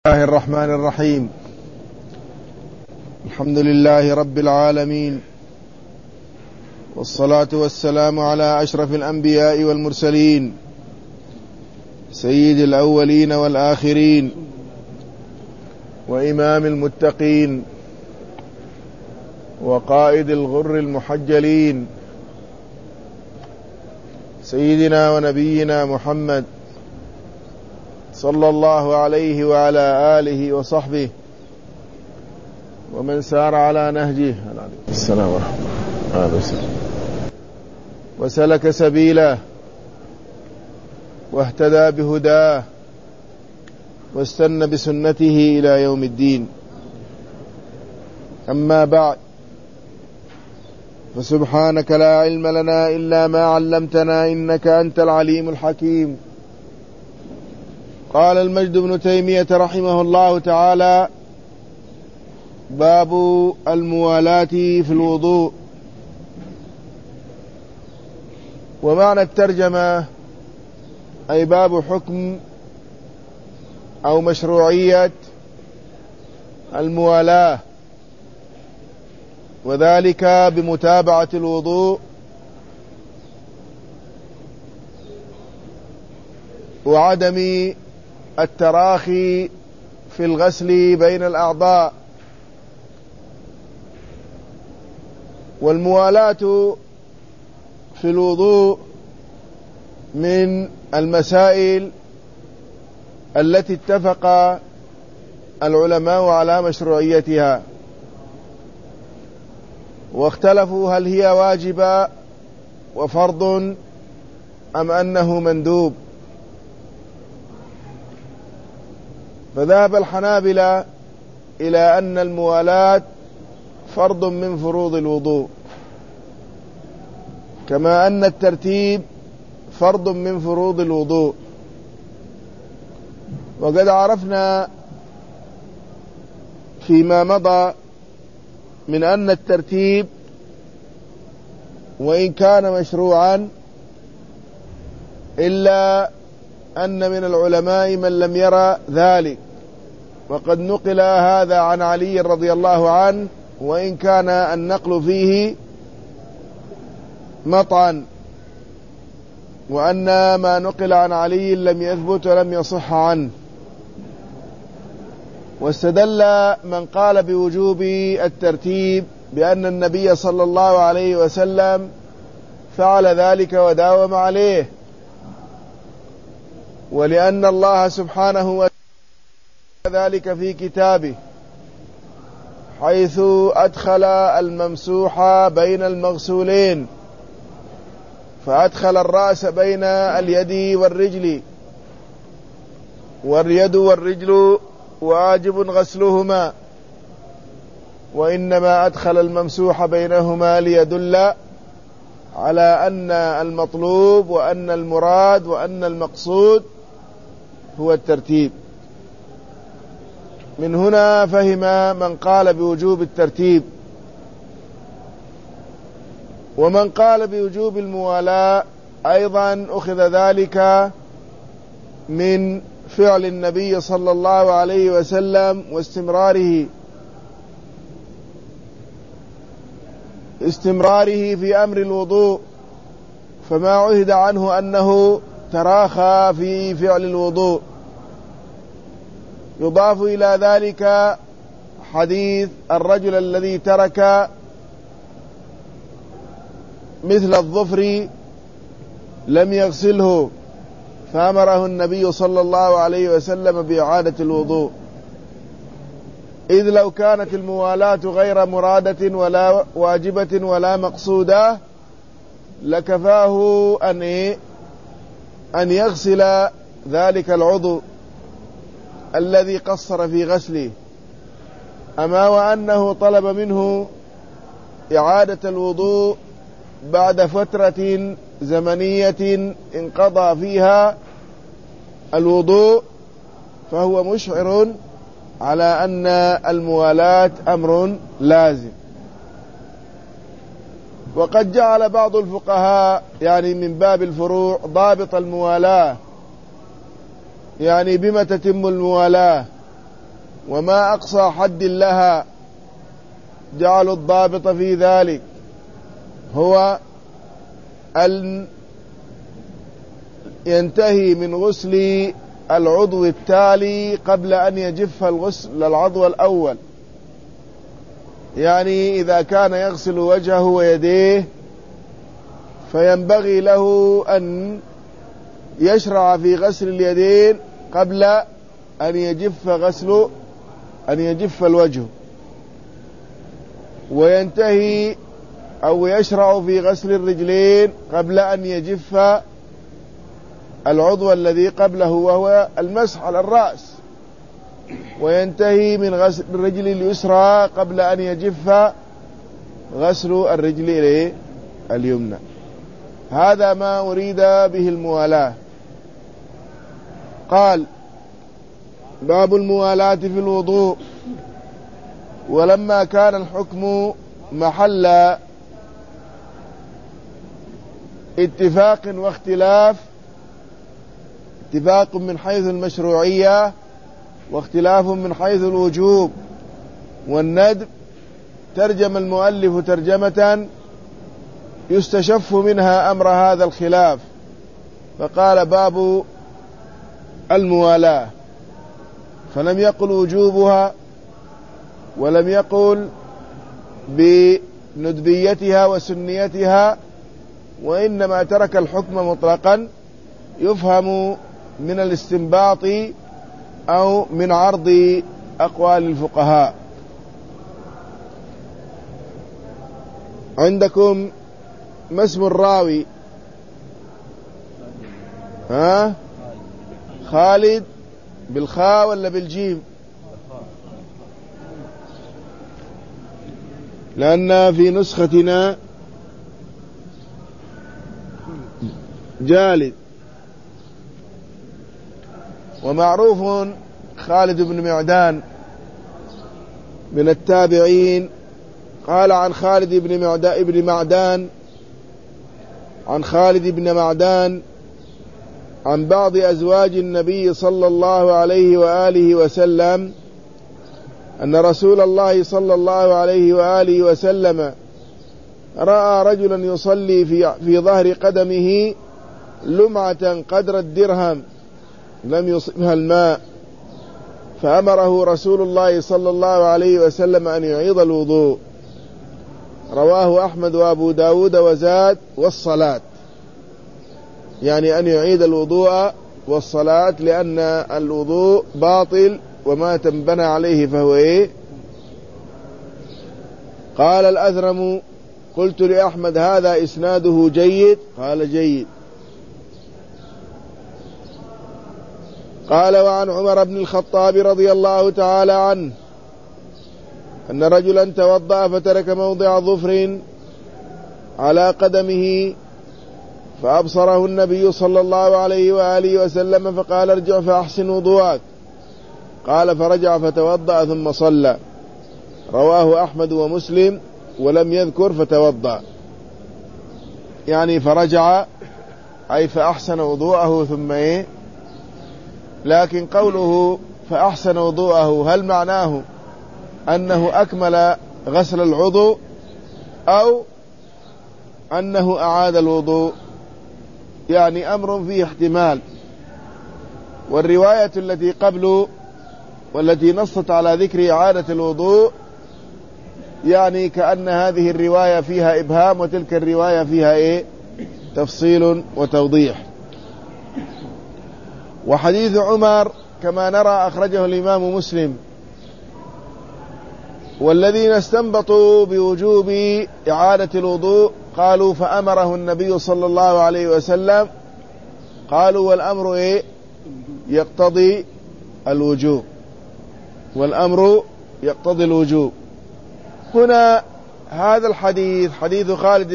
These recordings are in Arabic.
الله الرحمن الرحيم. الحمد لله رب العالمين، والصلاة والسلام على أشرف الأنبياء والمرسلين، سيد الأولين والآخرين، وإمام المتقين، وقائد الغر المحجلين، سيدنا ونبينا محمد صلى الله عليه وعلى آله وصحبه ومن سار على نهجه السلام ورحمة الله وسلم وسلك سبيله واهتدى بهداه واستنى بسنته إلى يوم الدين. أما بعد، فسبحانك لا علم لنا إلا ما علمتنا إنك أنت العليم الحكيم. قال المجد بن تيمية رحمه الله تعالى: باب الموالاة في الوضوء. ومعنى الترجمة أي باب حكم أو مشروعية الموالاة، وذلك بمتابعة الوضوء وعدم التراخي في الغسل بين الأعضاء. والموالاة في الوضوء من المسائل التي اتفق العلماء على مشروعيتها، واختلفوا هل هي واجبة وفرض أم أنه مندوب. فذهب الحنابلة إلى أن الموالاة فرض من فروض الوضوء، كما أن الترتيب فرض من فروض الوضوء. وقد عرفنا فيما مضى من أن الترتيب وإن كان مشروعا إلا أن من العلماء من لم يرى ذلك، وقد نقل هذا عن علي رضي الله عنه، وإن كان النقل فيه مطعن، وأن ما نقل عن علي لم يثبت ولم يصح عنه. واستدل من قال بوجوب الترتيب بأن النبي صلى الله عليه وسلم فعل ذلك وداوم عليه، ولأن الله سبحانه وتعالى ذلك في كتابه، حيث أدخل الممسوح بين المغسولين، فأدخل الرأس بين اليد والرجل، واليد والرجل واجب غسلهما، وإنما أدخل الممسوح بينهما ليدل على أن المطلوب وأن المراد وأن المقصود هو الترتيب. من هنا فهم من قال بوجوب الترتيب. ومن قال بوجوب الموالاة أيضا أخذ ذلك من فعل النبي صلى الله عليه وسلم واستمراره في أمر الوضوء، فما عهد عنه أنه تراخى في فعل الوضوء. يضاف إلى ذلك حديث الرجل الذي ترك مثل الظفر لم يغسله، فأمره النبي صلى الله عليه وسلم بإعادة الوضوء، إذ لو كانت الموالاة غير مرادة ولا واجبة ولا مقصودة لكفاه أن يغسل ذلك العضو الذي قصر في غسله. أما وأنه طلب منه إعادة الوضوء بعد فترة زمنية انقضى فيها الوضوء، فهو مشعر على أن الموالاة أمر لازم. وقد جعل بعض الفقهاء يعني من باب الفروع ضابط الموالاة، يعني بما تتم الموالاة، وما أقصى حد لها، جعلوا الضابط في ذلك هو أن ينتهي من غسل العضو التالي قبل أن يجف الغسل العضو الأول. يعني إذا كان يغسل وجهه ويديه فينبغي له أن يشرع في غسل اليدين قبل أن يجف الوجه، وينتهي أو يشرع في غسل الرجلين قبل أن يجف العضو الذي قبله وهو المسح على الرأس، وينتهي من غسل الرجل اليسرى قبل أن يجف غسل الرجل اليمنى. هذا ما أريد به الموالاة. قال: باب الموالاة في الوضوء. ولما كان الحكم محل اتفاق واختلاف، اتفاق من حيث المشروعية واختلاف من حيث الوجوب والندب، ترجم المؤلف ترجمة يستشف منها أمر هذا الخلاف، فقال: باب الموالاة، فلم يقل وجوبها ولم يقل بندبيتها وسنيتها، وإنما ترك الحكم مطلقا يفهم من الاستنباط أو من عرض أقوال الفقهاء. عندكم ما اسم الراوي؟ خالد بالخاء ولا بالجيم؟ لأن في نسختنا جالد، ومعروف خالد بن معدان من التابعين. قال عن خالد بن معدان عن خالد بن معدان عن بعض أزواج النبي صلى الله عليه وآله وسلم أن رسول الله صلى الله عليه وآله وسلم رأى رجلا يصلي في ظهر قدمه لمعة قدر الدرهم لم يصبها الماء، فأمره رسول الله صلى الله عليه وسلم أن يعيد الوضوء. رواه أحمد وأبو داود وزاد والصلاة، يعني أن يعيد الوضوء والصلاة، لأن الوضوء باطل وما تنبنى عليه فهو قال الأذرم: قلت لأحمد: هذا إسناده جيد؟ قال: جيد. قال: وعن عمر بن الخطاب رضي الله تعالى عنه أن رجلا توضأ فترك موضع ظفر على قدمه، فأبصره النبي صلى الله عليه وآله وسلم فقال: ارجع فأحسن وضوءك. قال: فرجع فتوضأ ثم صلى. رواه أحمد ومسلم، ولم يذكر فتوضأ، يعني فرجع أي فأحسن وضوءه ثم لكن قوله فأحسن وضوءه هل معناه أنه أكمل غسل العضو أو أنه أعاد الوضوء؟ يعني أمر فيه احتمال. والرواية التي قبل والتي نصت على ذكر إعادة الوضوء يعني كأن هذه الرواية فيها إبهام وتلك الرواية فيها تفصيل وتوضيح. وحديث عمر كما نرى أخرجه الإمام مسلم. والذين استنبطوا بوجوب إعادة الوضوء قالوا: فأمره النبي صلى الله عليه وسلم. قالوا: والأمر يقتضي الوجوب، والأمر يقتضي الوجوب. هنا هذا الحديث حديث خالد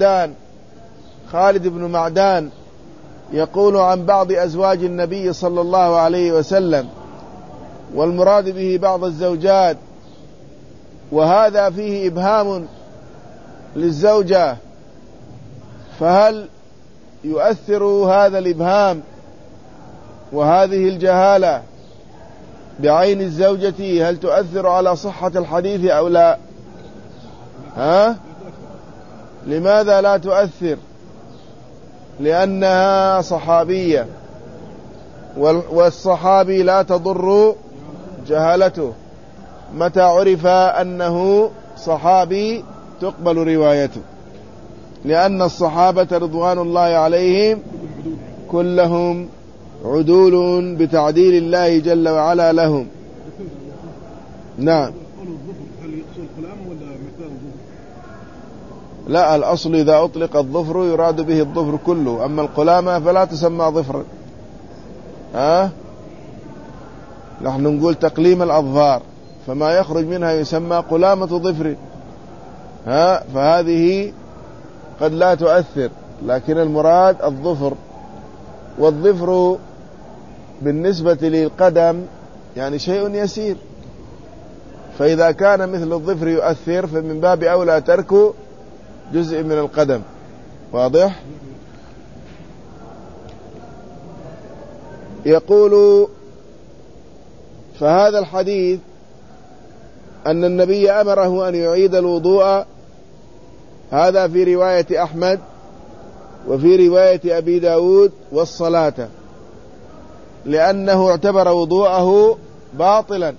بن معدان يقول عن بعض أزواج النبي صلى الله عليه وسلم، والمراد به بعض الزوجات، وهذا فيه إبهام للزوجة، فهل يؤثر هذا الإبهام وهذه الجهالة بعين الزوجة هل تؤثر على صحة الحديث أو لا؟ لماذا لا تؤثر؟ لأنها صحابية، والصحابي لا تضر جهالته، متى عرف أنه صحابي تقبل روايته، لأن الصحابة رضوان الله عليهم كلهم عدول بتعديل الله جل وعلا لهم. نعم. لا، الأصل إذا أطلق الظفر يراد به الظفر كله، أما القلامة فلا تسمى ظفرا. نحن نقول تقليم الأظفار، فما يخرج منها يسمى قلامة ظفر. فهذه قد لا تؤثر، لكن المراد الظفر، والظفر بالنسبة للقدم يعني شيء يسير، فإذا كان مثل الظفر يؤثر فمن باب أولى ترك جزء من القدم. واضح؟ يقول فهذا الحديث أن النبي أمره أن يعيد الوضوء، هذا في رواية أحمد وفي رواية أبي داود، والصلاة، لأنه اعتبر وضوءه باطلا،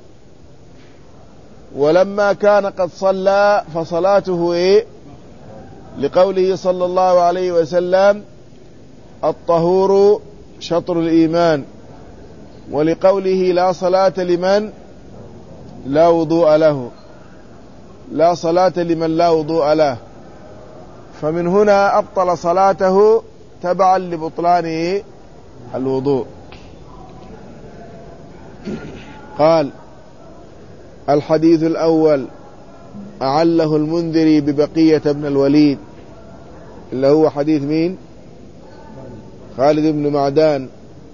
ولما كان قد صلى فصلاته لقوله صلى الله عليه وسلم الطهور شطر الإيمان، ولقوله لا صلاة لمن لا وضوء له، لا صلاة لمن لا وضوء له، فمن هنا أبطل صلاته تبعا لبطلان الوضوء. قال الحديث الأول أعله المنذري ببقية بن الوليد، اللي هو حديث مين؟ خالد بن معدان.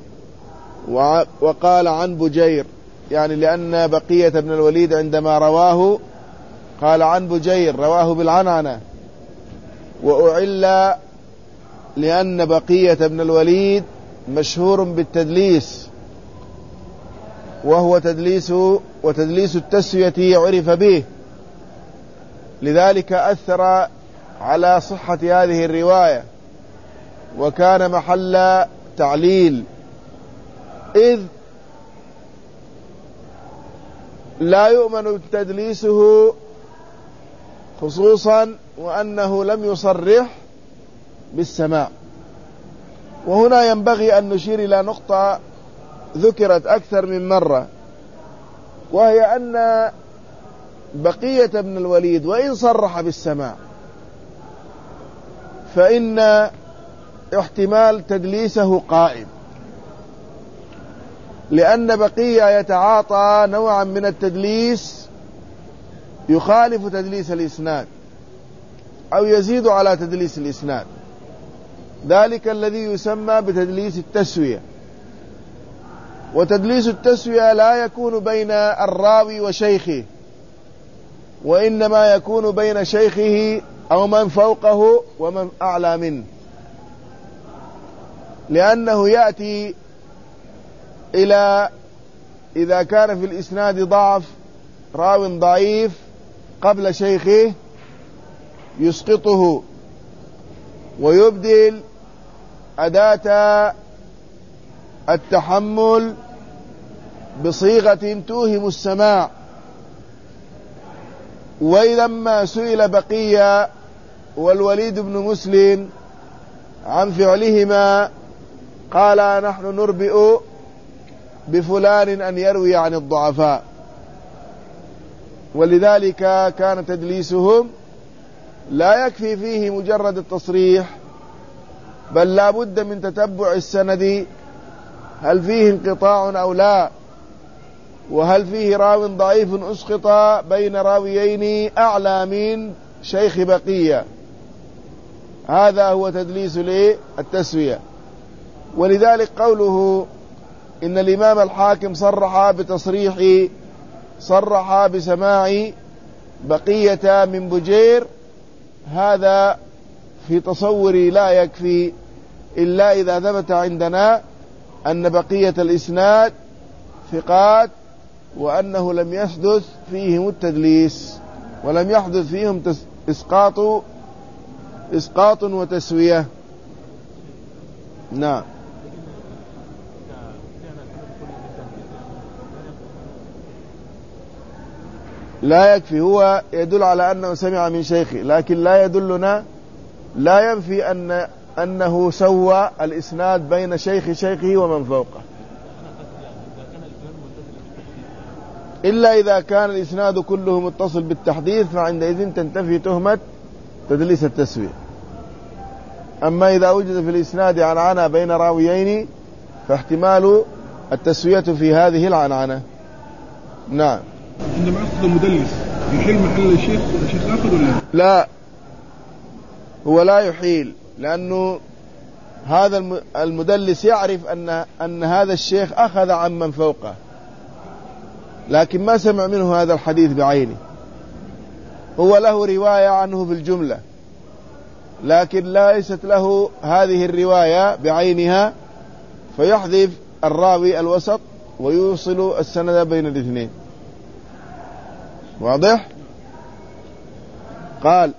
وقال عن بجير، يعني لأن بقية بن الوليد عندما رواه قال عن بجير، رواه بالعنعنة، وأعل لأن بقية بن الوليد مشهور بالتدليس، وهو وتدليس التسوية عرف به، لذلك أثر على صحة هذه الرواية، وكان محل تعليل، إذ لا يؤمن تدليسه، خصوصا وأنه لم يصرح بالسماع. وهنا ينبغي أن نشير إلى نقطة ذكرت أكثر من مرة، وهي أن بقية بن الوليد وإن صرح بالسماع فإن احتمال تدليسه قائم، لأن بقية يتعاطى نوعا من التدليس يخالف تدليس الإسناد أو يزيد على تدليس الإسناد، ذلك الذي يسمى بتدليس التسوية. وتدليس التسوية لا يكون بين الراوي وشيخه، وإنما يكون بين شيخه أو من فوقه ومن أعلى منه، لأنه يأتي إذا كان في الإسناد ضعف، راو ضعيف قبل شيخه يسقطه ويبدل أداة التحمل بصيغة توهم السماع. ولما سئل بقية والوليد بن مسلم عن فعلهما قال نحن نربئ بفلان أن يروي عن الضعفاء، ولذلك كان تدليسهم لا يكفي فيه مجرد التصريح، بل لا بد من تتبع السند، هل فيه انقطاع أو لا، وهل فيه راو ضعيف أسقط بين راويين أعلى من شيخ بقية. هذا هو تدليس التسوية. ولذلك قوله إن الإمام الحاكم صرح بسماع بقية من بجير، هذا في تصوري لا يكفي إلا إذا ثبت عندنا أن بقية الإسناد ثقات وأنه لم يحدث فيهم التدليس ولم يحدث فيهم إسقاط وتسوية. نعم. لا يكفي، هو يدل على أنه سمع من شيخه، لكن لا يدلنا، لا ينفي أنه سوى الإسناد بين شيخه ومن فوقه، إلا إذا كان الإسناد كله متصل بالتحديث، فعندئذ تنتفي تهمة تدليس التسوية. أما إذا وجد في الإسناد عنعنة بين راويين فاحتمال التسوية في هذه العنعنة. نعم. عندما أخذ المدلس يحيل محل الشيخ آخر ولا لا؟ هو لا يحيل، لأنه هذا المدلس يعرف أن هذا الشيخ أخذ عن من فوقه، لكن ما سمع منه هذا الحديث بعينه. هو له رواية عنه في الجملة، لكن ليست له هذه الرواية بعينها، فيحذف الراوي الوسط ويوصل السند بين الاثنين. واضح؟ قال: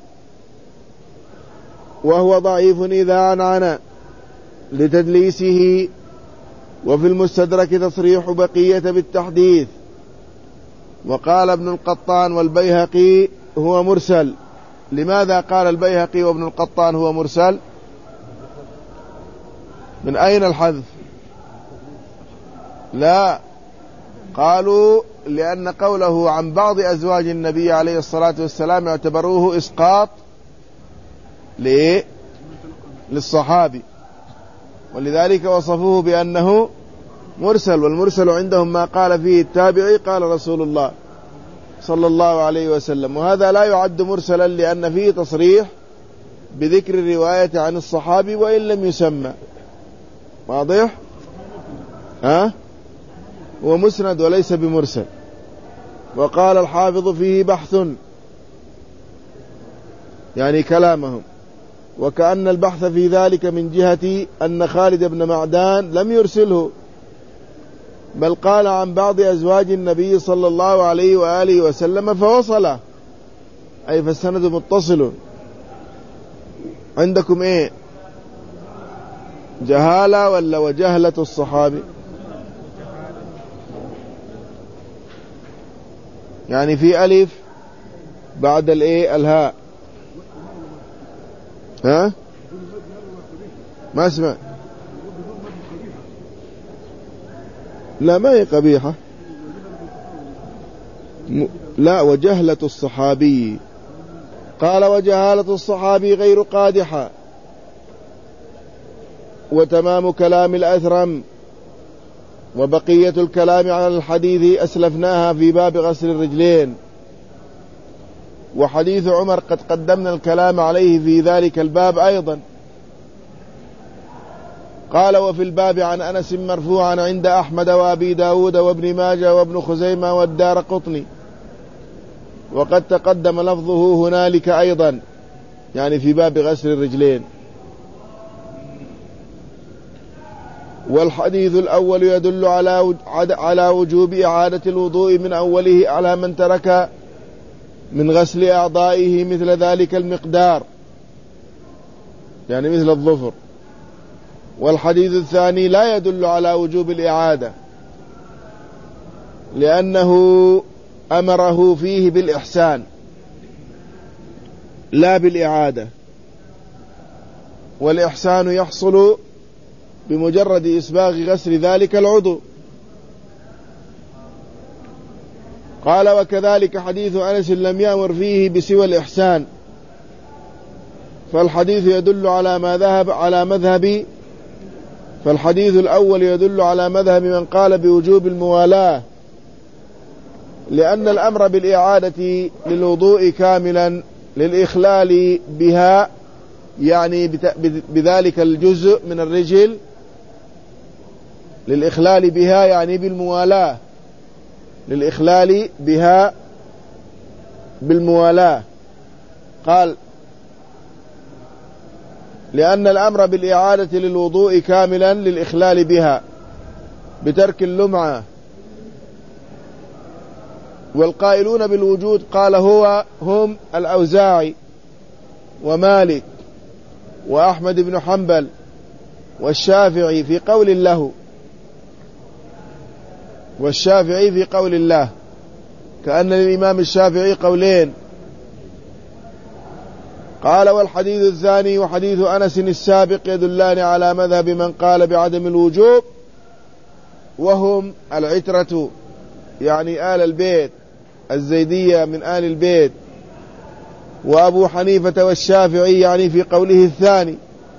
وهو ضعيف إذا عنعن لتدليسه. وفي المستدرك تصريح بقية بالتحديث. وقال ابن القطان والبيهقي هو مرسل. لماذا قال البيهقي وابن القطان هو مرسل؟ من أين الحذف؟ لا، قالوا لأن قوله عن بعض أزواج النبي عليه الصلاة والسلام اعتبروه إسقاط للصحابي، ولذلك وصفوه بأنه مرسل. والمرسل عندهم ما قال فيه التابعي قال رسول الله صلى الله عليه وسلم، وهذا لا يعد مرسلا لأن فيه تصريح بذكر الرواية عن الصحابي وإن لم يسمى. واضح؟ هو مسند وليس بمرسل. وقال الحافظ فيه بحث، يعني كلامهم، وكأن البحث في ذلك من جهة أن خالد بن معدان لم يرسله، بل قال عن بعض أزواج النبي صلى الله عليه وآله وسلم فوصله، أي فالسند متصل. عندكم إيه؟ جهالة ولا وجهلة الصحابي؟ يعني في ألف بعد الهاء. ما اسمع. لا، ما هي قبيحة. لا، وجهلة الصحابي. قال: وجهالة الصحابي غير قادحة. وتمام كلام الأثرم وبقية الكلام على الحديث أسلفناها في باب غسل الرجلين. وحديث عمر قد قدمنا الكلام عليه في ذلك الباب أيضا. قال: وفي الباب عن أنس مرفوعا عند أحمد وأبي داود وابن ماجه وابن خزيمة والدارقطني، وقد تقدم لفظه هنالك أيضا، يعني في باب غسل الرجلين. والحديث الأول يدل على وجوب إعادة الوضوء من أوله على من ترك من غسل أعضائه مثل ذلك المقدار، يعني مثل الظفر. والحديث الثاني لا يدل على وجوب الإعادة، لأنه أمره فيه بالإحسان لا بالإعادة، والإحسان يحصل بمجرد إسباغ غسل ذلك العضو. قال: وكذلك حديث أنس لم يأمر فيه بسوى الإحسان، فالحديث يدل على مذهب فالحديث الأول يدل على مذهب من قال بوجوب الموالاة، لأن الأمر بالإعادة للوضوء كاملا للإخلال بها، يعني بذلك الجزء من الرجل، للإخلال بها يعني بالموالاة، للإخلال بها بالموالاة. قال: لأن الأمر بالإعادة للوضوء كاملا للإخلال بها بترك اللمعة والقائلون بالوجود قال هم الأوزاعي ومالك وأحمد بن حنبل والشافعي في قول له، والشافعي في قول الله، كأن للإمام الشافعي قولين. قال والحديث الثاني وحديث أنس السابق يدلان على مذهب من قال بعدم الوجوب، وهم العترة يعني آل البيت، الزيدية من آل البيت، وأبو حنيفة والشافعي يعني في قوله الثاني.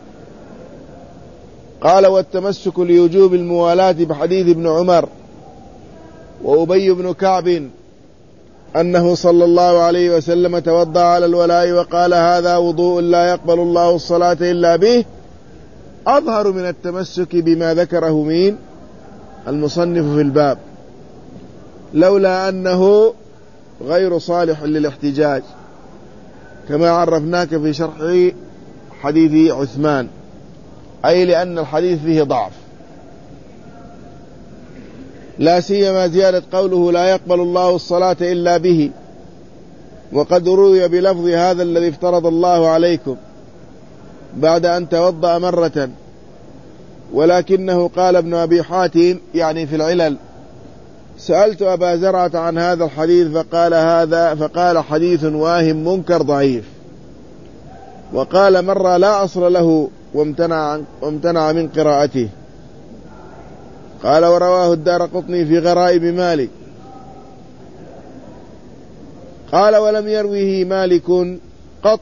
قال والتمسك لوجوب الموالاة بحديث ابن عمر وأبي بن كعب أنه صلى الله عليه وسلم توضأ على الولاء وقال هذا وضوء لا يقبل الله الصلاة إلا به، أظهر من التمسك بما ذكره مين المصنف في الباب، لولا أنه غير صالح للاحتجاج كما عرفناك في شرح حديث عثمان، أي لأن الحديث فيه ضعف، لا سيما زيادة قوله لا يقبل الله الصلاة إلا به، وقد روي بلفظ هذا الذي افترض الله عليكم بعد أن توضأ مرة، ولكنه قال ابن أبي حاتم يعني في العلل سألت أبا زرعة عن هذا الحديث فقال حديث واهم منكر ضعيف، وقال مرة لا أصل له وامتنع من قراءته. قال ورواه الدارقطني في غرائب مالك. قال ولم يروه مالك قط،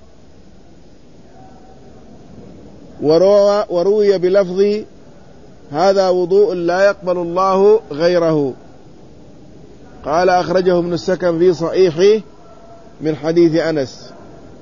وروي بلفظ هذا وضوء لا يقبل الله غيره. قال أخرجه ابن السكن في صحيحه من حديث أنس.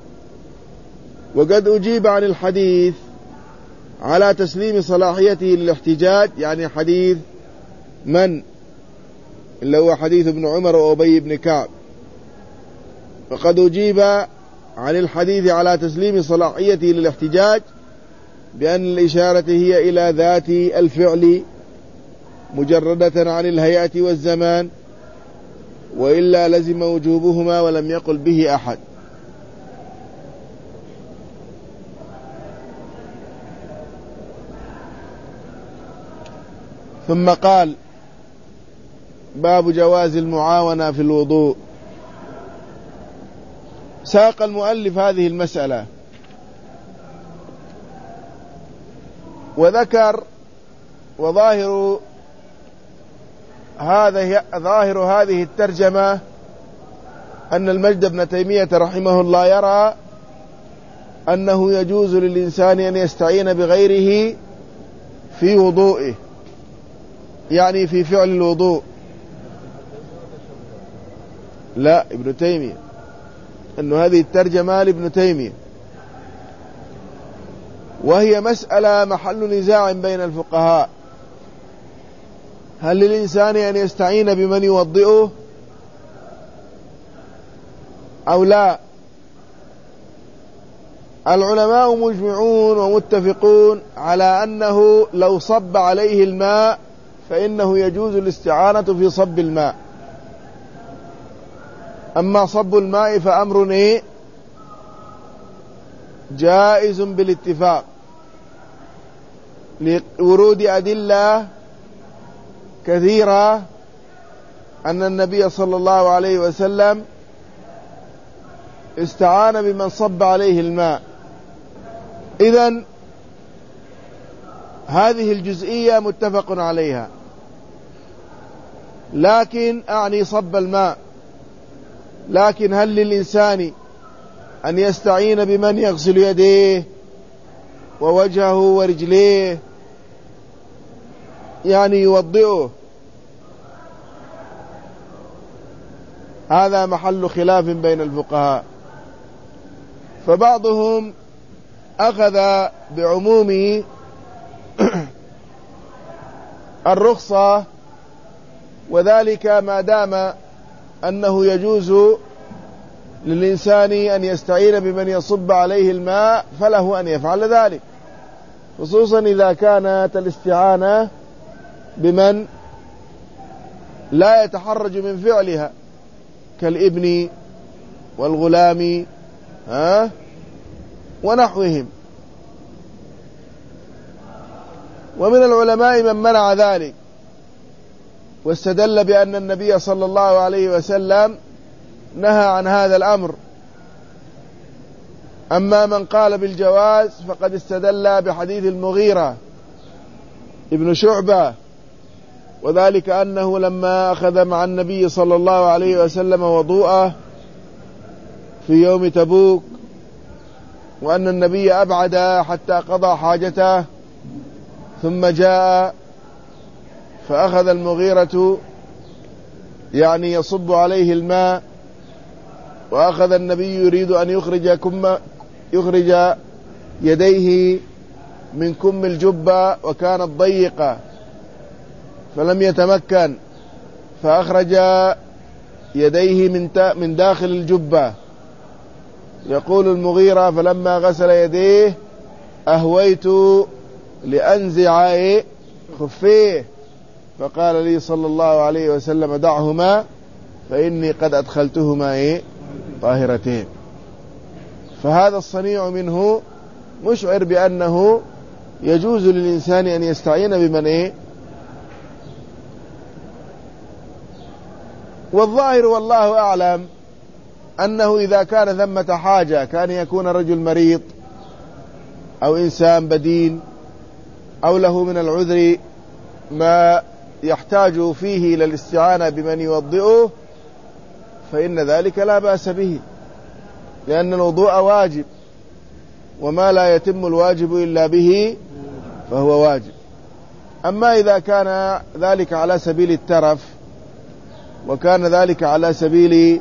وقد أجيب عن الحديث على تسليم صلاحيته للاحتجاج، يعني حديث من اللي هو حديث ابن عمر وأبي بن كعب، فقد أجيب عن الحديث على تسليم صلاحيته للاحتجاج بأن الإشارة هي إلى ذات الفعل مجردة عن الهيئة والزمان، وإلا لزم وجوبهما ولم يقل به أحد. ثم قال باب جواز المعاونة في الوضوء. ساق المؤلف هذه المسألة وذكر وظاهر هذه الترجمة أن المجد بن تيمية رحمه الله يرى أنه يجوز للإنسان أن يستعين بغيره في وضوئه، يعني في فعل الوضوء. لا، ابن تيمية، أنه هذه الترجمة لابن تيمية، وهي مسألة محل نزاع بين الفقهاء، هل للإنسان أن يستعين بمن يوضئه أو لا؟ العلماء مجمعون ومتفقون على أنه لو صب عليه الماء فإنه يجوز الاستعانة في صب الماء. أما صب الماء فأمر جائز بالاتفاق لورود أدلة كثيرة أن النبي صلى الله عليه وسلم استعان بمن صب عليه الماء. إذن هذه الجزئية متفق عليها، لكن أعني صب الماء، لكن هل للإنسان أن يستعين بمن يغسل يديه ووجهه ورجليه، يعني يوضئه؟ هذا محل خلاف بين الفقهاء، فبعضهم أخذ بعموم الرخصة، وذلك ما دام أنه يجوز للإنسان أن يستعين بمن يصب عليه الماء فله أن يفعل ذلك، خصوصا إذا كانت الاستعانة بمن لا يتحرج من فعلها. كالابن والغلام ونحوهم. ومن العلماء من منع ذلك واستدل بأن النبي صلى الله عليه وسلم نهى عن هذا الأمر. أما من قال بالجواز فقد استدل بحديث المغيرة ابن شعبة، وذلك أنه لما أخذ مع النبي صلى الله عليه وسلم وضوءه في يوم تبوك، وأن النبي أبعد حتى قضى حاجته ثم جاء فأخذ المغيرة يعني يصب عليه الماء، وأخذ النبي يريد أن يخرج يديه من كم الجبة وكانت ضيقة فلم يتمكن، فأخرج يديه من داخل الجبة. يقول المغيرة فلما غسل يديه أهويت لأنزع خفيه، فقال لي صلى الله عليه وسلم دعهما فإني قد أدخلتهما طاهرتين. فهذا الصنيع منه مشعر بأنه يجوز للإنسان أن يستعين بمن والظاهر والله أعلم أنه إذا كان ثمة حاجة، كان يكون رجل مريض أو إنسان بدين أو له من العذر ما يحتاج فيه إلى الاستعانة بمن يوضئه، فإن ذلك لا بأس به، لأن الوضوء واجب، وما لا يتم الواجب إلا به فهو واجب. أما إذا كان ذلك على سبيل الترف، وكان ذلك على سبيل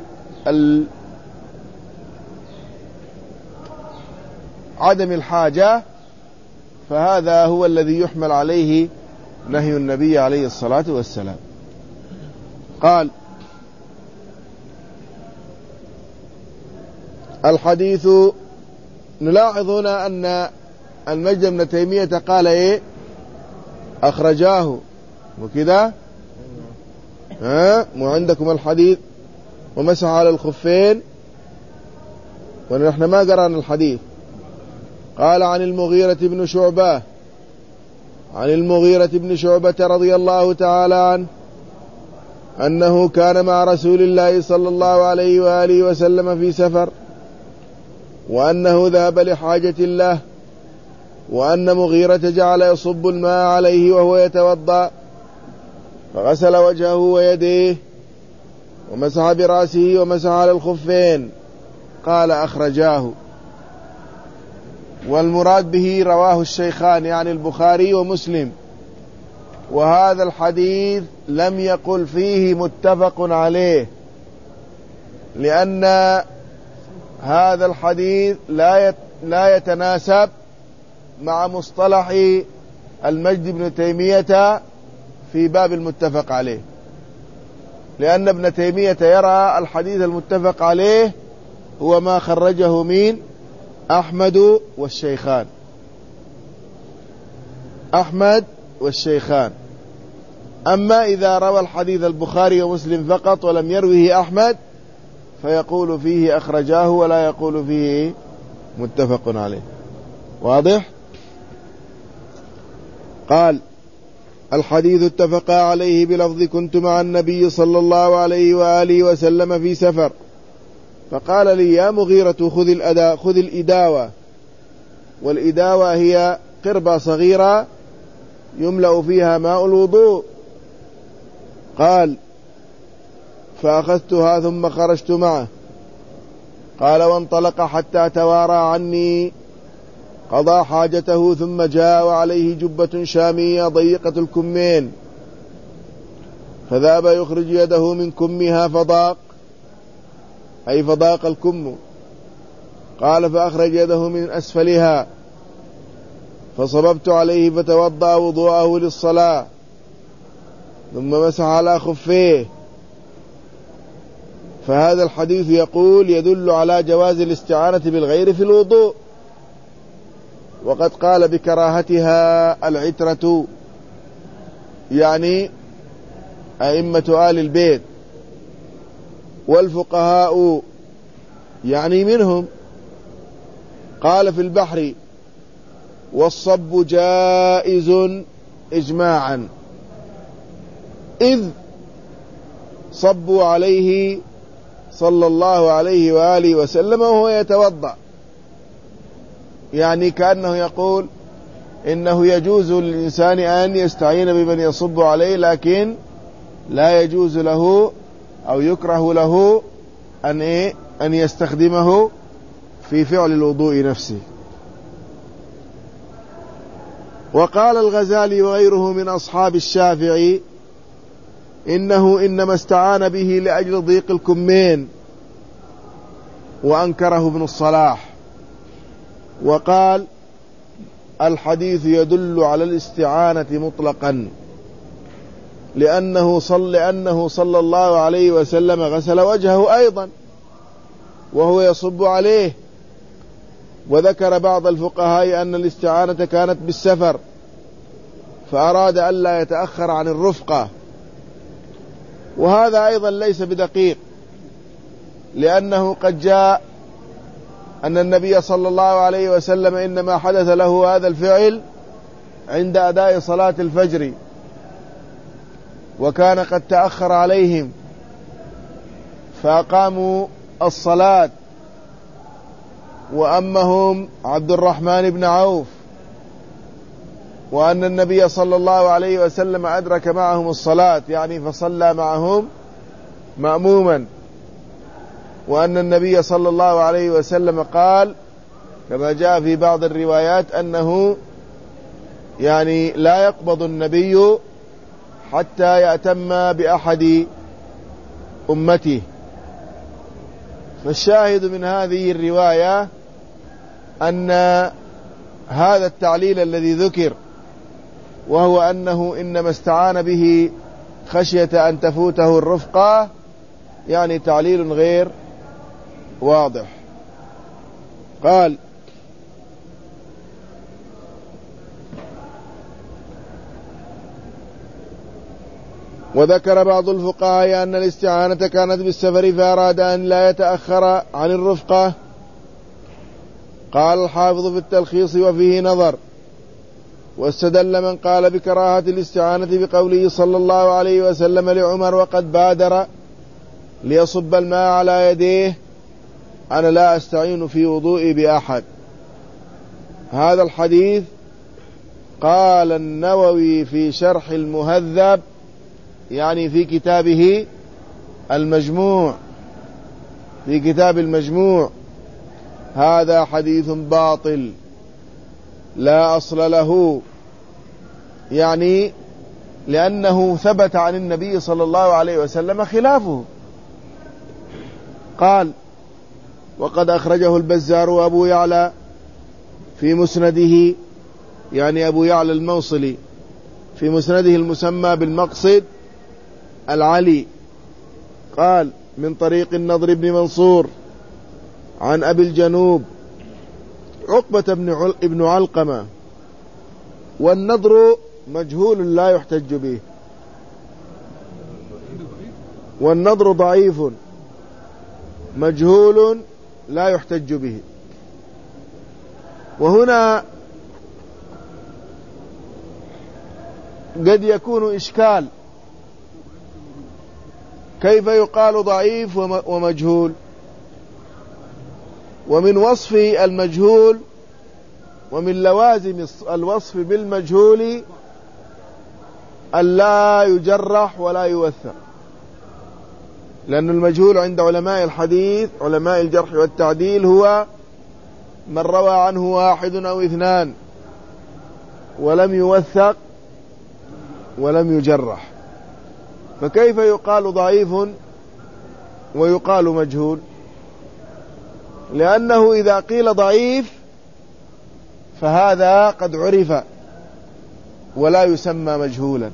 عدم الحاجة، فهذا هو الذي يحمل عليه نهي النبي عليه الصلاة والسلام. قال الحديث، نلاحظ هنا أن المجد بن تيمية قال أخرجاه وكذا، مو عندكم الحديث ومسح على الخفين، ونحن ما قرأنا الحديث. قال عن المغيرة بن شعبة، عن المغيرة بن شعبة رضي الله تعالى عنه أنه كان مع رسول الله صلى الله عليه وآله وسلم في سفر، وأنه ذهب لحاجة له، وأن مغيرة جعل يصب الماء عليه وهو يتوضأ، فغسل وجهه ويديه ومسح برأسه ومسح على الخفين. قال أخرجاه، والمراد به رواه الشيخان يعني البخاري ومسلم، وهذا الحديث لم يقل فيه متفق عليه، لأن هذا الحديث لا يتناسب مع مصطلح المجد بن تيمية في باب المتفق عليه، لأن ابن تيمية يرى الحديث المتفق عليه هو ما خرجه مين؟ أحمد والشيخان، أحمد والشيخان. أما إذا روى الحديث البخاري ومسلم فقط ولم يروه أحمد فيقول فيه أخرجاه ولا يقول فيه متفق عليه. واضح؟ قال الحديث اتفق عليه بلفظ كنت مع النبي صلى الله عليه وآله وسلم في سفر، فقال لي يا مغيرة خذ الإداوة، والإداوة هي قربة صغيرة يملأ فيها ماء الوضوء. قال فأخذتها ثم خرجت معه. قال وانطلق حتى توارى عني، قضى حاجته ثم جاء وعليه جبة شامية ضيقة الكمين، فذهب يخرج يده من كمها فضاق، أي فضاق الكم. قال فأخرج يده من أسفلها فصببت عليه فتوضأ وضوءه للصلاة، ثم مسح على خفيه. فهذا الحديث يقول يدل على جواز الاستعانة بالغير في الوضوء، وقد قال بكراهتها العترة يعني أئمة آل البيت، والفقهاء يعني منهم قال في البحر والصب جائز إجماعا إذ صبوا عليه صلى الله عليه وآله وسلم وهو يتوضأ، يعني كأنه يقول إنه يجوز للإنسان أن يستعين بمن يصب عليه، لكن لا يجوز له أو يكره له أن يستخدمه في فعل الوضوء نفسه. وقال الغزالي وغيره من أصحاب الشافعي إنه إنما استعان به لأجل ضيق الكمين، وأنكره ابن الصلاح وقال الحديث يدل على الاستعانة مطلقا، لأنه صلى الله عليه وسلم غسل وجهه أيضا وهو يصب عليه. وذكر بعض الفقهاء أن الاستعانة كانت بالسفر فأراد ألا يتأخر عن الرفقة، وهذا أيضا ليس بدقيق، لأنه قد جاء أن النبي صلى الله عليه وسلم إنما حدث له هذا الفعل عند أداء صلاة الفجر، وكان قد تأخر عليهم فأقاموا الصلاة وأمهم عبد الرحمن بن عوف، وأن النبي صلى الله عليه وسلم أدرك معهم الصلاة يعني فصلى معهم مأموما، وأن النبي صلى الله عليه وسلم قال كما جاء في بعض الروايات أنه يعني لا يقبض النبي حتى يأتم بأحد أمته. فالشاهد من هذه الرواية أن هذا التعليل الذي ذكر، وهو أنه إنما استعان به خشية أن تفوته الرفقة، يعني تعليل غير واضح. قال وذكر بعض الفقهاء أن الاستعانة كانت بالسفر فأراد أن لا يتأخر عن الرفقة. قال الحافظ في التلخيص وفيه نظر، واستدل من قال بكراهة الاستعانة بقوله صلى الله عليه وسلم لعمر وقد بادر ليصب الماء على يديه أنا لا أستعين في وضوئي بأحد. هذا الحديث قال النووي في شرح المهذب، يعني في كتابه المجموع، في كتاب المجموع، هذا حديث باطل لا أصل له، يعني لأنه ثبت عن النبي صلى الله عليه وسلم خلافه. قال وقد أخرجه البزار وأبو يعلى في مسنده، يعني أبو يعلى الموصلي في مسنده المسمى بالمقصد العلي، قال من طريق النضر بن منصور عن أبي الجنوب عقبة ابن علقمة، والنضر مجهول لا يحتج به، والنضر ضعيف مجهول لا يحتج به. وهنا قد يكون إشكال، كيف يقال ضعيف ومجهول؟ ومن وصف المجهول ومن لوازم الوصف بالمجهول ألا يجرح ولا يوثق، لأن المجهول عند علماء الحديث علماء الجرح والتعديل هو من روى عنه واحد أو اثنان ولم يوثق ولم يجرح، فكيف يقال ضعيف ويقال مجهول؟ لأنه إذا قيل ضعيف فهذا قد عرف ولا يسمى مجهولا،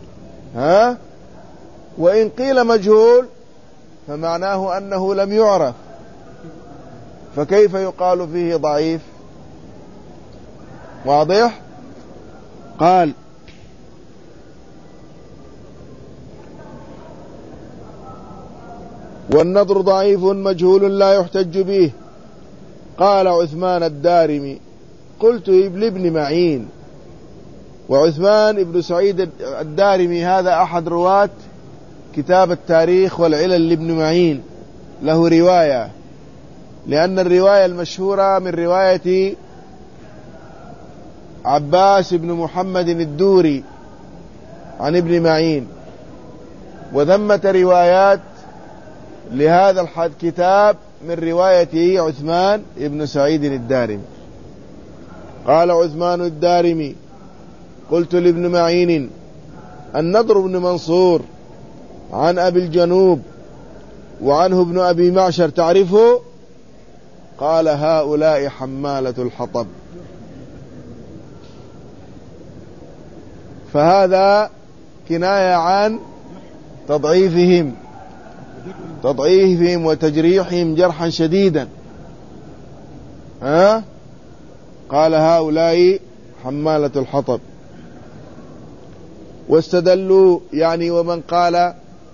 وإن قيل مجهول فمعناه أنه لم يعرف، فكيف يقال فيه ضعيف؟ واضح؟ قال والنضر ضعيف مجهول لا يحتج به. قال عثمان الدارمي: قلت لابن معين. وعثمان ابن سعيد الدارمي هذا أحد رواة كتاب التاريخ والعلل لابن معين، له رواية، لأن الرواية المشهورة من رواية عباس بن محمد الدوري عن ابن معين، وثمة روايات لهذا الكتاب من رواية عثمان ابن سعيد الدارمي. قال عثمان الدارمي: قلت لابن معين: النضر بن منصور عن أبي الجنوب وعنه ابن أبي معشر تعرفه؟ قال: هؤلاء حمالة الحطب. فهذا كناية عن تضعيفهم وتجريحهم جرحا شديدا. قال: هؤلاء حمالة الحطب. واستدلوا يعني ومن قال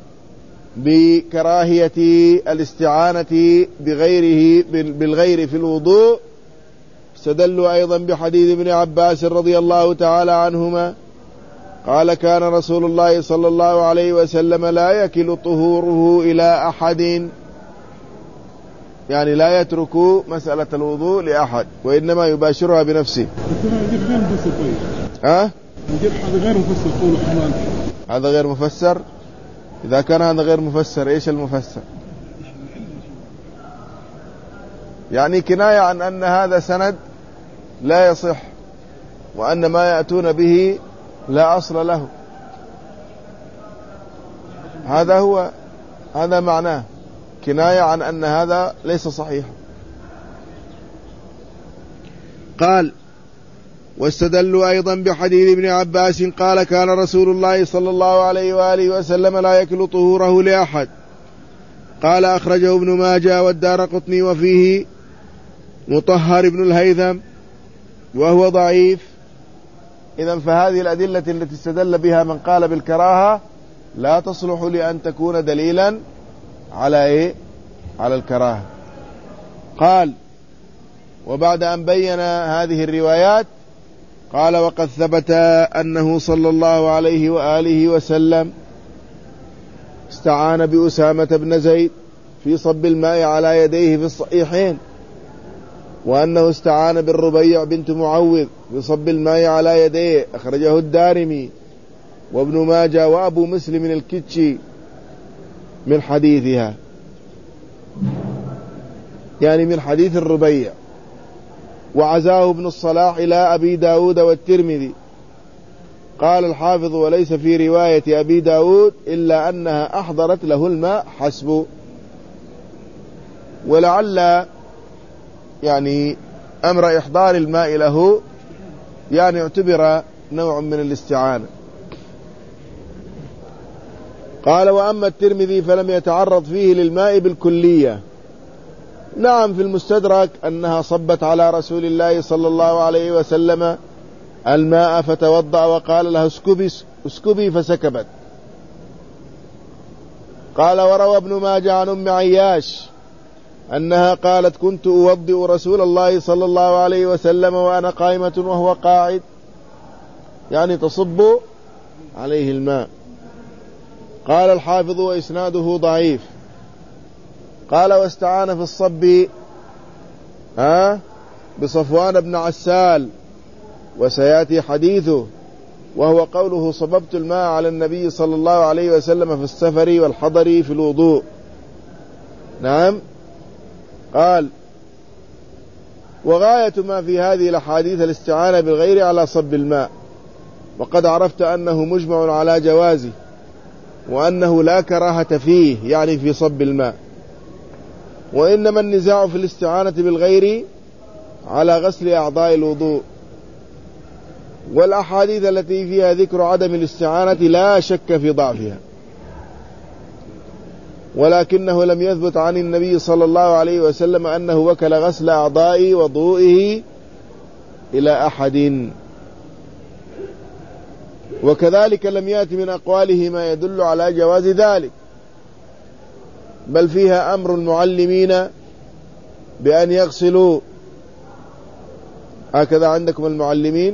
بكراهية الاستعانة بالغير في الوضوء استدلوا أيضا بحديث ابن عباس رضي الله تعالى عنهما قال: كان رسول الله صلى الله عليه وسلم لا يكل طهوره إلى أحد، يعني لا يترك مسألة الوضوء لأحد وإنما يباشرها بنفسه. هذا غير مفسر قول حمال. هذا غير مفسر. إذا كان هذا غير مفسر إيش المفسر؟ يعني كناية عن أن هذا سند لا يصح، وأن ما يأتون به لا أصل له. هذا معناه كناية عن أن هذا ليس صحيح. قال: واستدلوا أيضا بحديث ابن عباس قال: كان رسول الله صلى الله عليه وآله وسلم لا يكل طهوره لأحد. قال: أخرجه ابن ماجه والدارقطني وفيه مطهر ابن الهيثم وهو ضعيف. إذن فهذه الأدلة التي استدل بها من قال بالكراهة لا تصلح لأن تكون دليلا على الكراهة. قال: وبعد أن بين هذه الروايات قال: وقد ثبت أنه صلى الله عليه وآله وسلم استعان بأسامة بن زيد في صب الماء على يديه في الصحيحين، وأنه استعان بالربيع بنت معوذ بصب الماء على يديه، أخرجه الدارمي وابن ماجه وأبو مسلم الكتشي من حديثها، يعني من حديث الربيع. وعزاه ابن الصلاح إلى أبي داود والترمذي. قال الحافظ: وليس في رواية أبي داود إلا أنها أحضرت له الماء حسب. ولعل يعني أمر إحضار الماء له يعني اعتبر نوع من الاستعانة. قال: وأما الترمذي فلم يتعرض فيه للماء بالكلية. نعم، في المستدرك أنها صبت على رسول الله صلى الله عليه وسلم الماء فتوضأ وقال لها: اسكبي فسكبت. قال: وروى ابن ماجه عن أم عياش أنها قالت: كنت أوضئ رسول الله صلى الله عليه وسلم وأنا قائمة وهو قاعد، يعني تصب عليه الماء. قال الحافظ: وإسناده ضعيف. قال: واستعان في الصب بصفوان بن عسال، وسيأتي حديثه، وهو قوله: صببت الماء على النبي صلى الله عليه وسلم في السفر والحضر في الوضوء. نعم. قال: وغاية ما في هذه الأحاديث الاستعانة بالغير على صب الماء، وقد عرفت أنه مجمع على جوازه، وأنه لا كراهة فيه، يعني في صب الماء. وإنما النزاع في الاستعانة بالغير على غسل أعضاء الوضوء. والأحاديث التي فيها ذكر عدم الاستعانة لا شك في ضعفها، ولكنه لم يثبت عن النبي صلى الله عليه وسلم أنه وكل غسل أعضاء وضوئه إلى أحد، وكذلك لم يأت من أقواله ما يدل على جواز ذلك. بل فيها أمر المعلمين بأن يغسلوا. هكذا عندكم المعلمين،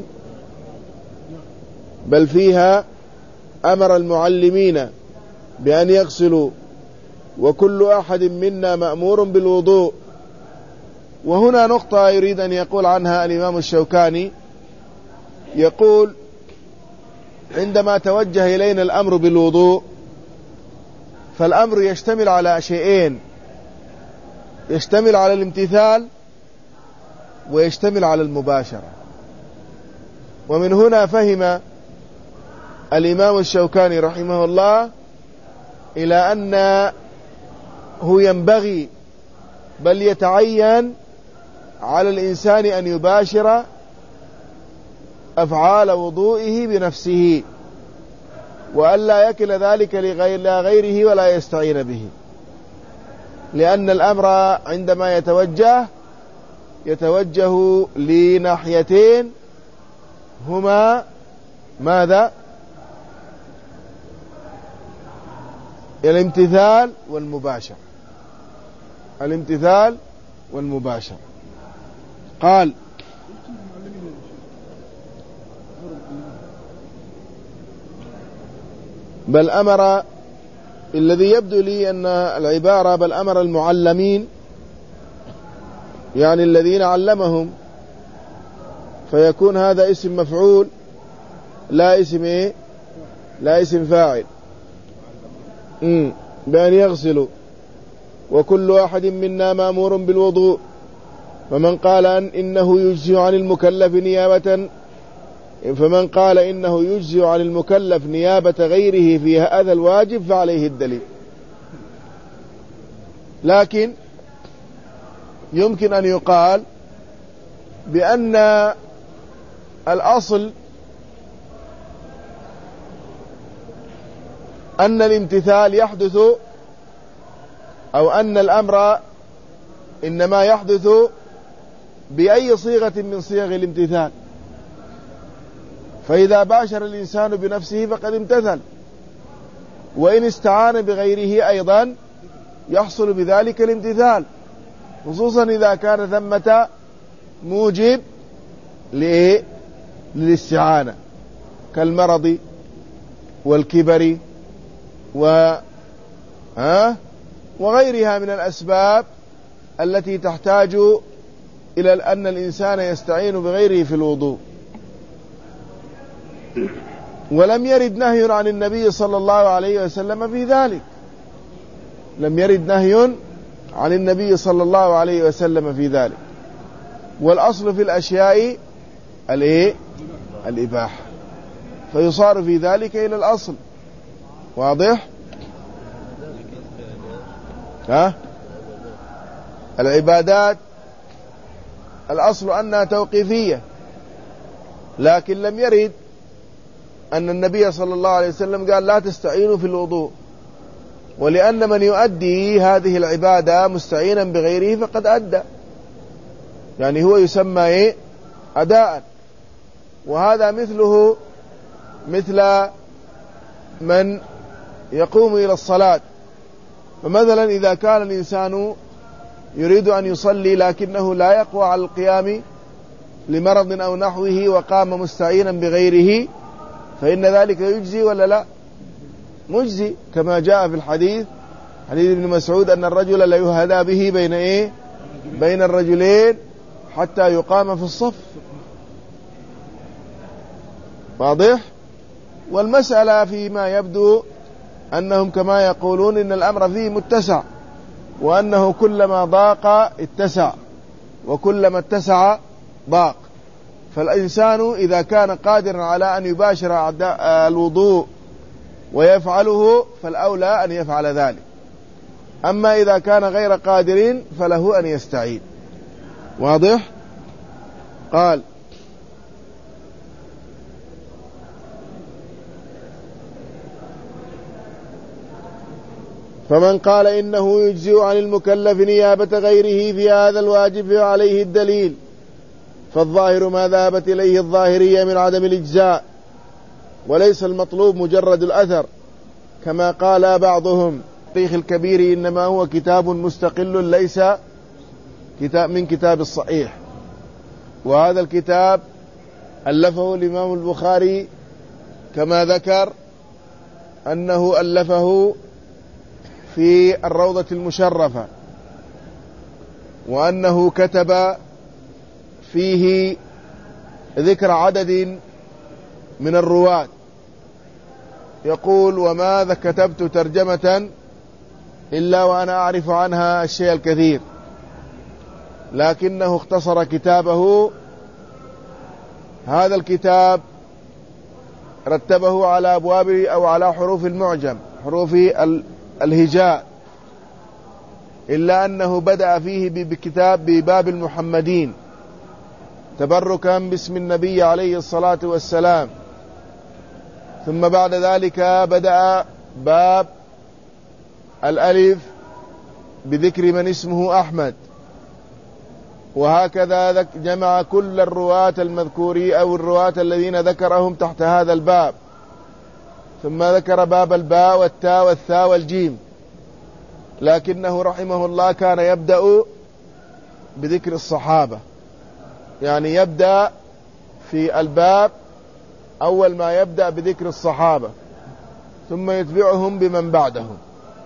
بل فيها أمر المعلمين بأن يغسلوا، وكل أحد منا مأمور بالوضوء. وهنا نقطة يريد أن يقول عنها الإمام الشوكاني، يقول: عندما توجه إلينا الأمر بالوضوء فالأمر يشتمل على شيئين، يشتمل على الامتثال ويشتمل على المباشرة. ومن هنا فهم الإمام الشوكاني رحمه الله إلى أنه ينبغي بل يتعين على الإنسان أن يباشر أفعال وضوئه بنفسه، وألا يكل ذلك لغيره ولا يستعين به، لأن الأمر عندما يتوجه لناحيتين، هما ماذا؟ الامتثال والمباشرة. الامتثال والمباشرة. قال: بل أمر، الذي يبدو لي أن العبارة بل أمر المعلمين يعني الذين علمهم، فيكون هذا اسم مفعول لا اسم إيه؟ لا اسم فاعل. بأن يغسلوا، وكل واحد منا مأمور بالوضوء. فمن قال إنه يجزي عن المكلف نيابة غيره في هذا الواجب فعليه الدليل. لكن يمكن أن يقال بأن الأصل أن الامتثال يحدث، أو أن الأمر إنما يحدث بأي صيغة من صيغ الامتثال. فإذا باشر الإنسان بنفسه فقد امتثل، وإن استعان بغيره أيضا يحصل بذلك الامتثال، خصوصا إذا كان ثمة موجب للاستعانة كالمرض والكبر وغيرها من الأسباب التي تحتاج إلى أن الإنسان يستعين بغيره في الوضوء. ولم يرد نهي عن النبي صلى الله عليه وسلم في ذلك، لم يرد نهي عن النبي صلى الله عليه وسلم في ذلك. والأصل في الأشياء الإباحة، فيصار في ذلك إلى الأصل. واضح؟ العبادات الأصل أنها توقيفية، لكن لم يرد أن النبي صلى الله عليه وسلم قال لا تستعينوا في الوضوء. ولأن من يؤدي هذه العبادة مستعينا بغيره فقد أدى، يعني هو يسمى أداء. وهذا مثله مثل من يقوم إلى الصلاة. فمثلا إذا كان الإنسان يريد أن يصلي لكنه لا يقوى على القيام لمرض أو نحوه وقام مستعينا بغيره، فإن ذلك يجزي ولا لا؟ مجزي، كما جاء في الحديث، حديث ابن مسعود، أن الرجل لا يهدى به بين الرجلين حتى يقام في الصف. واضح؟ والمسألة فيما يبدو أنهم كما يقولون إن الأمر فيه متسع، وأنه كلما ضاق اتسع، وكلما اتسع ضاق. فالإنسان إذا كان قادرا على أن يباشر الوضوء ويفعله فالأولى أن يفعل ذلك. أما إذا كان غير قادر فله أن يستعين. واضح؟ قال: فمن قال إنه يجزئ عن المكلف نيابة غيره في هذا الواجب فعليه الدليل. فالظاهر ما ذهبت إليه الظاهرية من عدم الإجزاء، وليس المطلوب مجرد الأثر كما قال بعضهم التاريخ الكبير إنما هو كتاب مستقل ليس كتاب من كتاب الصحيح. وهذا الكتاب ألفه الإمام البخاري كما ذكر أنه ألفه في الروضة المشرفة، وأنه كتب فيه ذكر عدد من الرواة. يقول: وما كتبت ترجمة إلا وأنا أعرف عنها الشيء الكثير، لكنه اختصر كتابه. هذا الكتاب رتبه على أبواب أو على حروف المعجم، حروف الهجاء، إلا أنه بدأ فيه بكتاب بباب المحمدين تبركا باسم النبي عليه الصلاة والسلام، ثم بعد ذلك بدأ باب الألف بذكر من اسمه أحمد، وهكذا جمع كل الرواة المذكورين أو الرواة الذين ذكرهم تحت هذا الباب، ثم ذكر باب الباء والتاء والثاء والجيم. لكنه رحمه الله كان يبدأ بذكر الصحابة، يعني يبدأ في الباب أول ما يبدأ بذكر الصحابة، ثم يتبعهم بمن بعدهم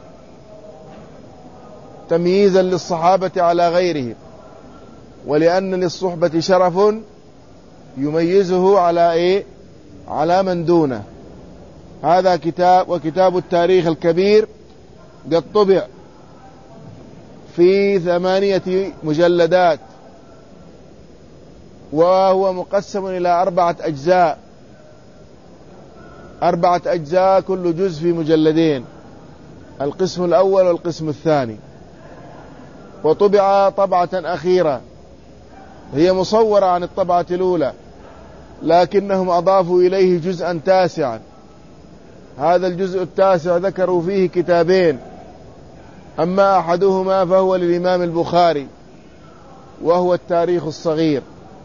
تمييزا للصحابة على غيرهم، ولأن للصحبة شرف يميزه على من دونه. هذا كتاب. وكتاب التاريخ الكبير قد طبع في 8 مجلدات، وهو مقسم إلى 4 أجزاء، 4 أجزاء كل جزء في مجلدين، القسم الأول والقسم الثاني. وطبع طبعة أخيرة هي مصورة عن الطبعة الأولى، لكنهم أضافوا إليه جزءا تاسعا. هذا الجزء التاسع ذكروا فيه كتابين، أما أحدهما فهو للإمام البخاري وهو التاريخ الصغير.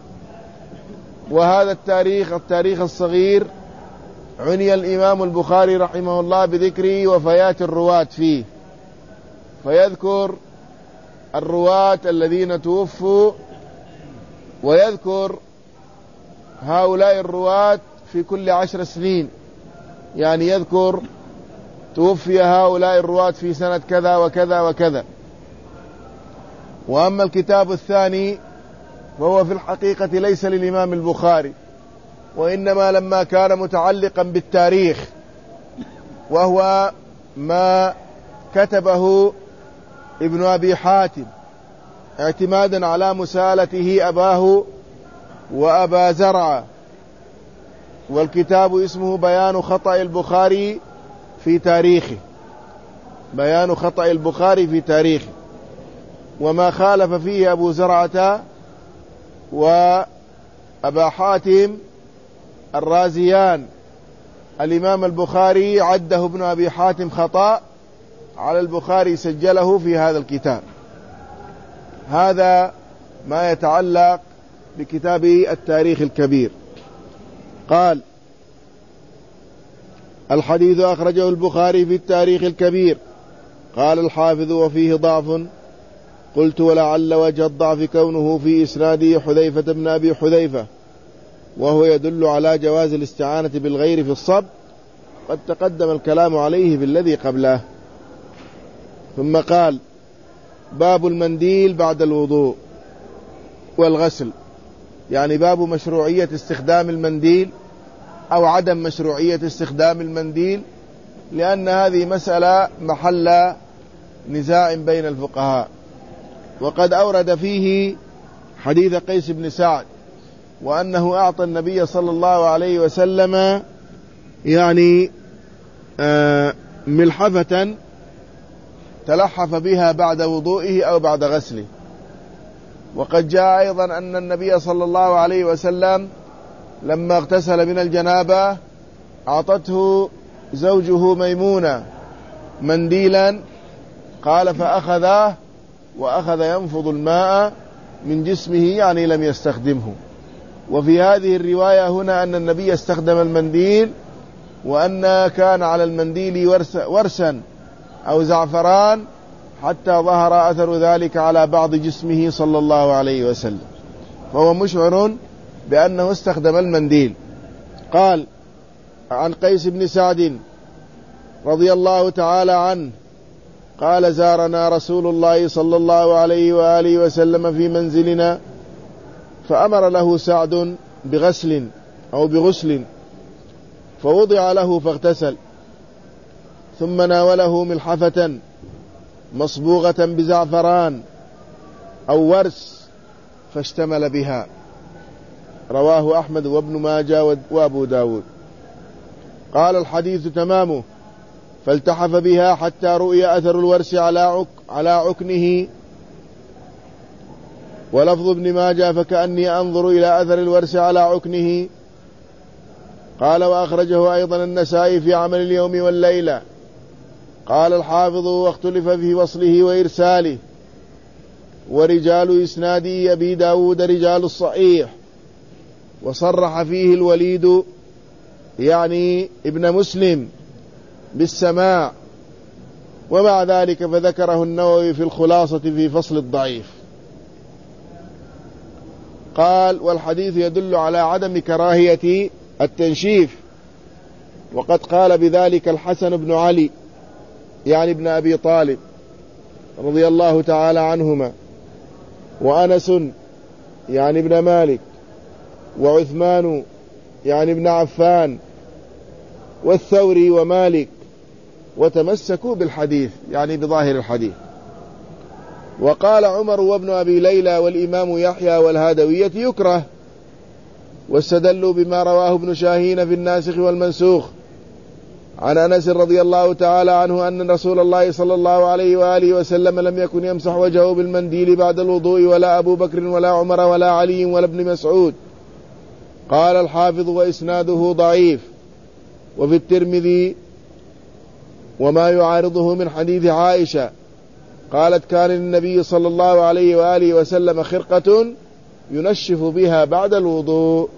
وهذا التاريخ الصغير عني الإمام البخاري رحمه الله بذكر وفيات الرواة فيه، فيذكر الرواة الذين توفوا، ويذكر هؤلاء الرواة في كل 10 سنين، يعني يذكر توفي هؤلاء الرواة في سنة كذا وكذا وكذا. وأما الكتاب الثاني فهو في الحقيقة ليس للإمام البخاري، وإنما لما كان متعلقا بالتاريخ، وهو ما كتبه ابن أبي حاتم اعتمادا على مسالته أباه وأبا زرعة. والكتاب اسمه بيان خطأ البخاري في تاريخه، بيان خطأ البخاري في تاريخه، وما خالف فيه أبو زرعة وأبا حاتم الرازيان. الإمام البخاري عده ابن أبي حاتم خطأ على البخاري، سجله في هذا الكتاب. هذا ما يتعلق بكتاب التاريخ الكبير. قال: الحديث أخرجه البخاري في التاريخ الكبير. قال الحافظ: وفيه ضعف. قلت: ولعل وجه الضعف كونه في إسناده حذيفة بن أبي حذيفة، وهو يدل على جواز الاستعانة بالغير في الصب، قد تقدم الكلام عليه بالذي قبله. ثم قال: باب المنديل بعد الوضوء والغسل، يعني باب مشروعية استخدام المنديل أو عدم مشروعية استخدام المنديل، لأن هذه مسألة محل نزاع بين الفقهاء. وقد أورد فيه حديث قيس بن سعد، وأنه أعطى النبي صلى الله عليه وسلم يعني ملحفة تلحف بها بعد وضوئه أو بعد غسله. وقد جاء أيضا أن النبي صلى الله عليه وسلم لما اغتسل من الجنابة أعطته زوجه ميمونة منديلا، قال: فأخذه وأخذ ينفض الماء من جسمه، يعني لم يستخدمه. وفي هذه الرواية هنا أن النبي استخدم المنديل، وأن كان على المنديل ورسا أو زعفران حتى ظهر أثر ذلك على بعض جسمه صلى الله عليه وسلم، فهو مشعر بأنه استخدم المنديل. قال عن قيس بن سعد رضي الله تعالى عنه قال زارنا رسول الله صلى الله عليه وآله وسلم في منزلنا، فأمر له سعد بغسل أو بغسل، فوضع له فاغتسل، ثم ناوله ملحفة مصبوغة بزعفران أو ورس فاشتمل بها. رواه أحمد وابن ماجه وأبو داود. قال الحديث تمامه فالتحف بها حتى رؤي أثر الورس على عكنه. ولفظ ابن ماجه فكأني أنظر إلى أثر الورس على عكنه. قال وأخرجه أيضا النسائي في عمل اليوم والليلة. قال الحافظ واختلف في وصله وإرساله، ورجال إسناد أبي داود رجال الصحيح، وصرح فيه الوليد يعني ابن مسلم بالسماع، ومع ذلك فذكره النووي في الخلاصة في فصل الضعيف. قال والحديث يدل على عدم كراهية التنشيف، وقد قال بذلك الحسن بن علي يعني ابن أبي طالب رضي الله تعالى عنهما، وأنس يعني ابن مالك، وعثمان يعني ابن عفان، والثوري ومالك، وتمسكوا بالحديث يعني بظاهر الحديث. وقال عمر وابن أبي ليلى والإمام يحيى والهادوية يكره، واستدلوا بما رواه ابن شاهين في الناسخ والمنسوخ عن أنس رضي الله تعالى عنه أن رسول الله صلى الله عليه وآله وسلم لم يكن يمسح وجهه بالمنديل بعد الوضوء، ولا أبو بكر ولا عمر ولا علي ولا ابن مسعود. قال الحافظ وإسناده ضعيف. وفي الترمذي وما يعارضه من حديث عائشة قالت كان للنبي صلى الله عليه وآله وسلم خرقة ينشف بها بعد الوضوء.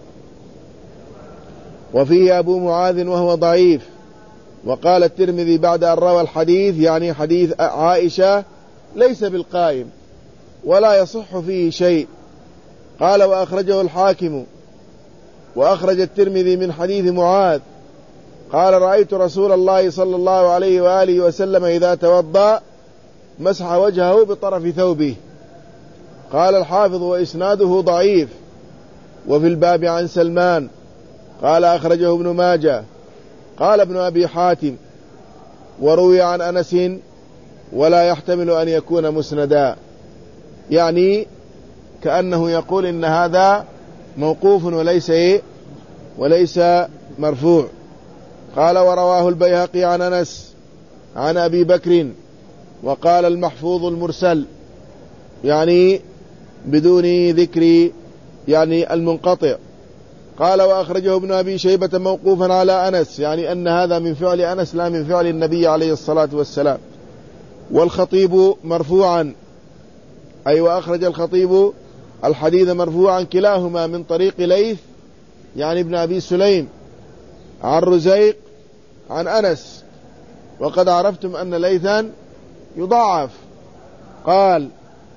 وفيه أبو معاذ وهو ضعيف. وقال الترمذي بعد أن روى الحديث يعني حديث عائشة ليس بالقائم ولا يصح فيه شيء. قال وأخرجه الحاكم، وأخرج الترمذي من حديث معاذ قال رأيت رسول الله صلى الله عليه وآله وسلم إذا توضأ مسح وجهه بطرف ثوبه. قال الحافظ وإسناده ضعيف. وفي الباب عن سلمان قال أخرجه ابن ماجه. قال ابن أبي حاتم وروي عن أنس ولا يحتمل أن يكون مسندا، يعني كأنه يقول إن هذا موقوف وليس مرفوع. قال ورواه البيهقي عن أنس عن أبي بكر، وقال المحفوظ المرسل يعني بدون ذكر يعني المنقطع. قال وأخرجه ابن أبي شيبة موقوفا على أنس، يعني أن هذا من فعل أنس لا من فعل النبي عليه الصلاة والسلام. والخطيب مرفوعا، أي وأخرج الخطيب الحديث مرفوعا كلاهما من طريق ليث يعني ابن أبي سليم عن رزيق عن أنس، وقد عرفتم أن ليثا يضاعف. قال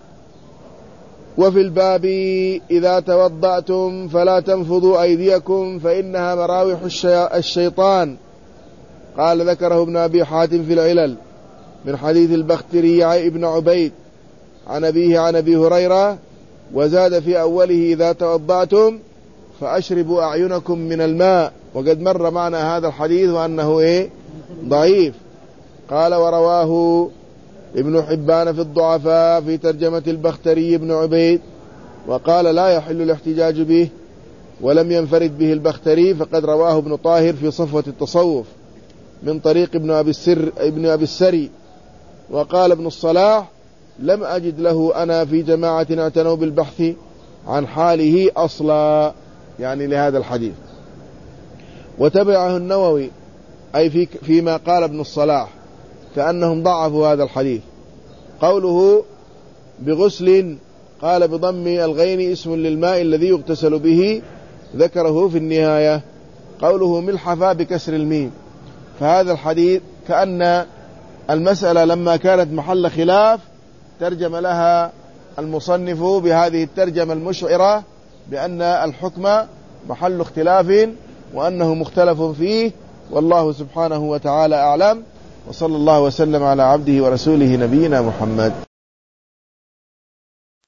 وفي الباب إذا توضأتم فلا تنفضوا أيديكم فإنها مراوح الشيطان. قال ذكره ابن أبي حاتم في العلل من حديث البختري ابن عبيد عن أبيه عن أبي هريرة، وزاد في أوله إذا توضأتم فأشربوا أعينكم من الماء، وقد مر معنا هذا الحديث وأنه ضعيف. قال ورواه ابن حبان في الضعفاء في ترجمة البختري ابن عبيد، وقال لا يحل الاحتجاج به، ولم ينفرد به البختري، فقد رواه ابن طاهر في صفوة التصوف من طريق ابن أبي السري. وقال ابن الصلاح لم أجد له أنا في جماعة اعتنوا بالبحث عن حاله أصلا، يعني لهذا الحديث. وتبعه النووي أي فيما قال ابن الصلاح كأنهم ضعفوا هذا الحديث. قوله بغسل قال بضم الغين اسم للماء الذي يغتسل به، ذكره في النهاية. قوله ملحفة بكسر الميم، فهذا الحديث كأن المسألة لما كانت محل خلاف ترجم لها المصنف بهذه الترجمة المشعرة بأن الحكم محل اختلاف وأنه مختلف فيه، والله سبحانه وتعالى أعلم، وصلى الله وسلم على عبده ورسوله نبينا محمد.